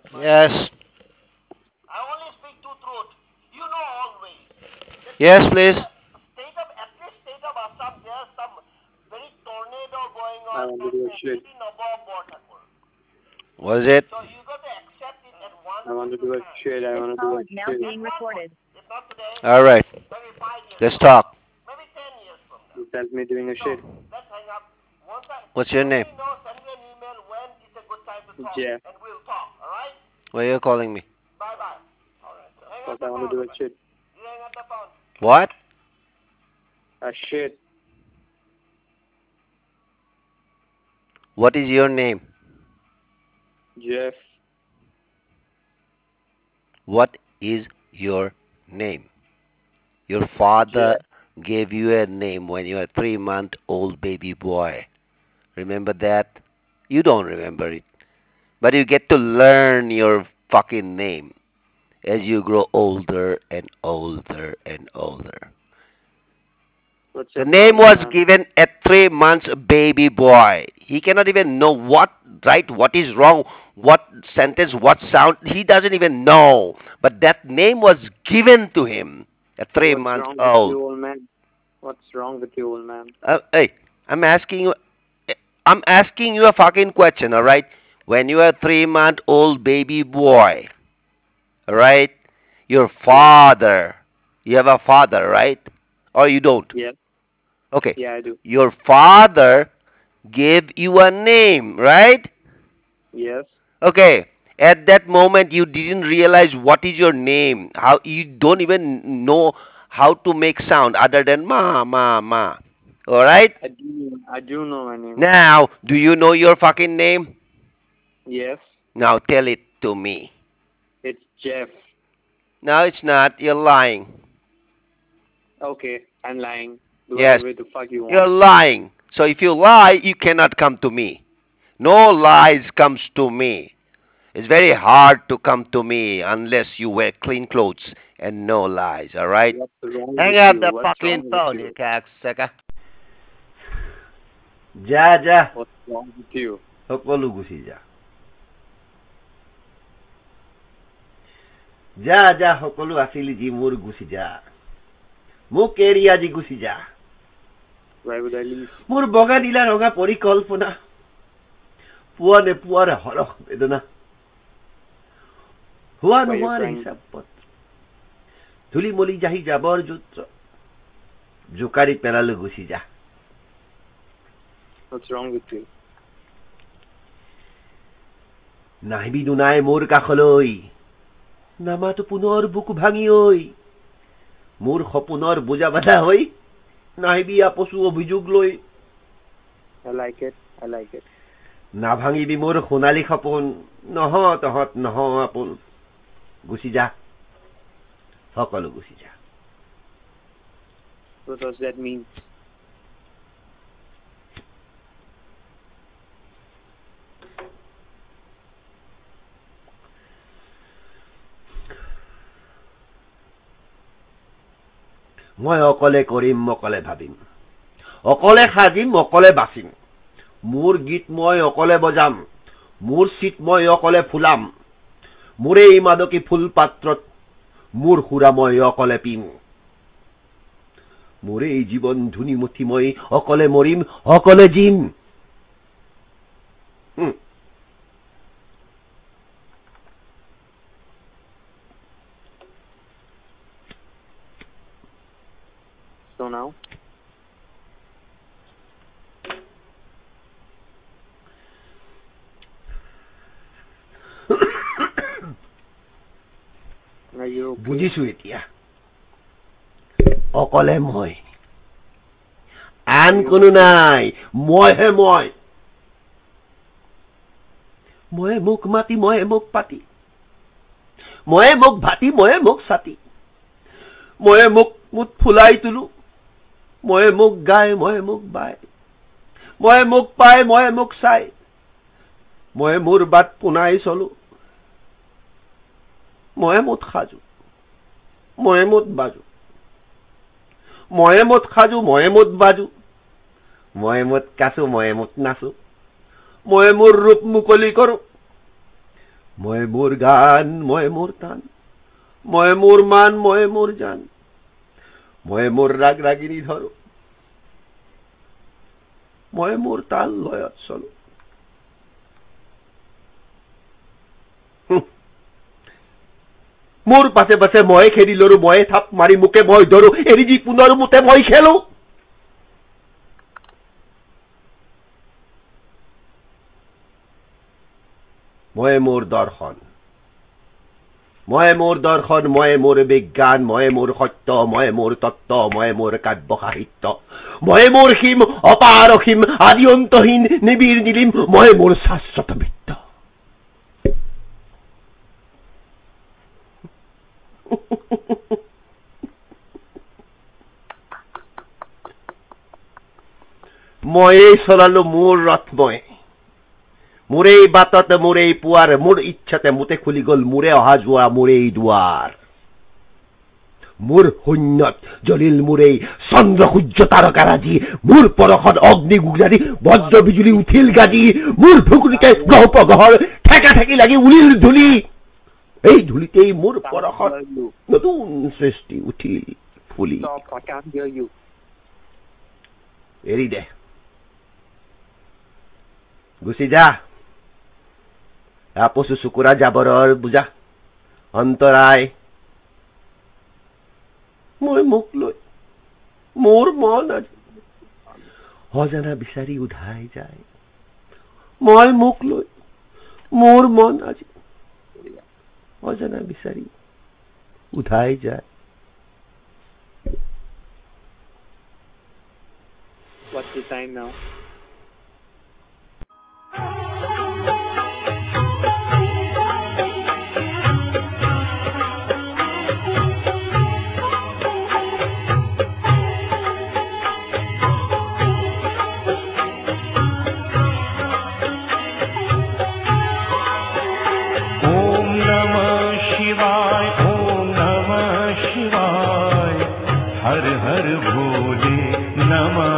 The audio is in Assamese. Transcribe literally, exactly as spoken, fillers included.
Yes. I only speak to truth. You know always. That Yes, in please. the state of, at least state of Assam, there's some very tornado going I on want to and do a a shit. city Nawab Thakur. What is it? So you got to accept it at one I want to single do a time. shit. I This want to do call a is now shit. At being one point, recorded. if not today, All right. maybe five years Let's from now, talk. maybe ten years from now. That's me doing a So shit. let's hang up. Once I What's your let name? me know, send me an email when is a good time to talk, Jeff. and we'll talk. All right? Why are you calling me? Bye bye. All right. So hang Cause up I the want to phone. do a shit. You hang up the phone. What? A shit. What is your name? Jeff. What is your name? Your father Jeff. gave you a name when you were a three month old baby boy. Remember that? You don't remember it. But you get to learn your fucking name as you grow older and older and older. What's The your name problem, was man? given a three months baby boy. He cannot even know what right, what is wrong, what sentence, what sound. He doesn't even know. But that name was given to him at three What's months wrong with old. you, old man? What's wrong with you, old man? Uh, hey, I'm asking you. I'm asking you a fucking question. All right. When you are a three month old baby boy, all right, your Yeah. father, you have a father, right? Or you don't? Yeah. Okay. Yeah, I do. Your father gave you a name, right? Yes. Okay. At that moment, you didn't realize what is your name. How you don't even know how to make sound other than ma ma ma. All right. I do. I do know my name. Now, do you know your fucking name? Yes. Now tell it to me. It's Jeff. No, it's not. You're lying. Okay. I'm lying. Do Yes, whatever the fuck you you're want. lying. So if you lie, you cannot come to me. No lies comes to me. It's very hard to come to me unless you wear clean clothes and no lies, all right? What's wrong Hang with up you? the What's fucking wrong with phone, you you? cocksucker. যা যা What's wrong with you? সকলো গুচি যা যা যা সকলো আছিলি যি মোৰ গুচি যা মোক এৰি আজি গুচি যা Why would I leave? মোৰ বগা নীলা ৰঙা পৰিকল্পনা পুৱা নেপুৱাৰ হৰহ বেদনা হোৱা Why you're নোহোৱাৰ crying? হিচাপ পত্ৰ ধূলি মলি জাহি যাবৰ যুত্ৰ জোকাৰি পেলালো গুচি যা What's wrong with you? নাহিবি দুনাই মোৰ কাষলৈ নামাতো পুনৰ বুকু ভাঙি ঐ মোৰ সপোনৰ বুজা বাধা হৈ নাহিবি আপচু অভিযোগ লৈ I like it. I like it. নাভাঙিবি মোৰ সোণালী সপোন নহ তহঁত নহ আপোন গুচি যা সকলো গুচি যা What does that mean? মই অকলে কৰিম অকলে ভাবিম অকলে সাজিম অকলে বাচিম মোৰ গীত মই অকলে বজাম মোৰ চিত মই অকলে ফুলাম মোৰে এই মাদকী ফুল পাত্ৰত মোৰ সুৰা মই অকলে পিম মোৰে এই জীৱন ধুনি মুঠি মই অকলে মৰিম অকলে জিম hmm So now, are you okay? বুজিছো এতিয়া অকলে মই আন Are you কোনো okay? নাই মইহে মই ময়ে মোক মাতি ময়ে মোক পাতি ময়ে মোক ভাতি ময়ে মোক ছাতি ময়ে মোক মুঠ ফুলাই তুলো ময়ে মোক গাই ময়ে মোক বাই ময়ে মোক পাই ময়ে মোক চাই ময়ে মোৰ বাট পোনাই চলো ময়ে মুঠ সাজো ময়ে মুঠ বাজো ময়ে মুঠ সাজো ময়ে মুঠ বাজো ময়ে মুঠ কাছো ময়ে মুঠ নাচো ময়ে মোৰ ৰূপ মুকলি কৰো মই মোৰ গান মই মোৰ তান, মই মোৰ মান মই মোৰ জান, মই মোৰ ৰাগ ৰাগিনী ধৰো, মই মোৰ তাল লয়ত চলো। মোৰ পাছে পাছে মই খেদি লৰো, মই থাপ মাৰি মোকে মই ধৰো, এৰি দি পুনৰ মোতে মই খেলো। মই মোৰ দৰ্শন, মই মোৰ দৰ্শন, মই মোৰ বিজ্ঞান, মই মোৰ সত্য, মই মোৰ তত্ত্ব, মই মোৰ কাব্য সাহিত্য, মই মোৰ সীম অপাৰ অসীম আদি অন্তহীন নিবিড় নীলিম, মই মোৰ শাশ্বত বিত্ত। ময়েই চলালো মোৰ ৰথ, মই মোৰেই বাটত মোৰেই পুৱাৰ, মোৰ ইচ্ছাতে মোতে খুলি গল মোৰে অহা যোৱা মোৰেই দুৱাৰ। মোৰ শূন্যত জ্বলিল মোৰেই চন্দ্ৰ সূৰ্য তাৰকাৰাজি, মোৰ পৰশত অগ্নি গুজাৰি বজ্ৰ বিজুলী উঠিল গাজি, মোৰ ভুকুৰিতে গ্ৰহ প্ৰগ্ৰহৰ ঠেকা ঠেকি লাগি উলিল ধূলি, এই ধূলিতেই মোৰ পৰশত নতুন সৃষ্টি উঠিল ফুলি। এৰি দে, গুচি যা, আপচু চুকুৰা জাবৰৰ বুজা অন্তৰায়। মই মোক লৈ মোৰ মন আজি অজানা বিচাৰি উধাই যায়, মই মোক লৈ মোৰ মন আজি অজানা বিচাৰি উধাই যায়। What's the time now? हर हर भोले नमः।